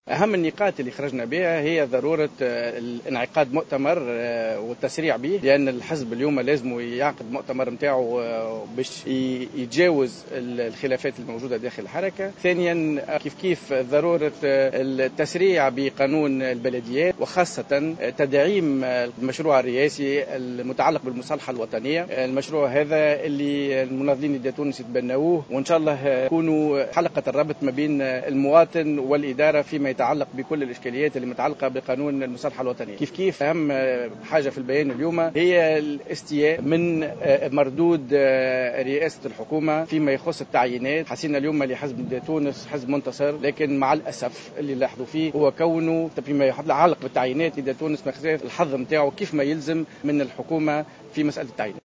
أهم النقاط اللي خرجنا بها هي ضرورة انعقاد مؤتمر والتسريع به، لأن الحزب اليوم لازم يعقد مؤتمر متاعه باش يتجاوز الخلافات الموجودة داخل الحركة. ثانيا كيف ضرورة التسريع بقانون البلديات، وخاصة تدعيم المشروع الرئاسي المتعلق بالمصالحة الوطنية. المشروع هذا اللي المناضلين ديال تونس يتبنوه، وإن شاء الله يكونوا حلقة الربط ما بين المواطن والإدارة فيما يتعلق بكل الإشكاليات اللي متعلقة بقانون المصالحة الوطنية. كيف أهم حاجة في البيان اليوم هي الاستياء من مردود رئاسة الحكومة فيما يخص التعيينات. حسينا اليوم لحزب تونس حزب منتصر، لكن مع الأسف اللي لاحظوا فيه هو كونه فيما يتعلق بالتعيينات لدى تونس ما خسر الحظ نتاعو كيف ما يلزم من الحكومة في مسألة التعيينات.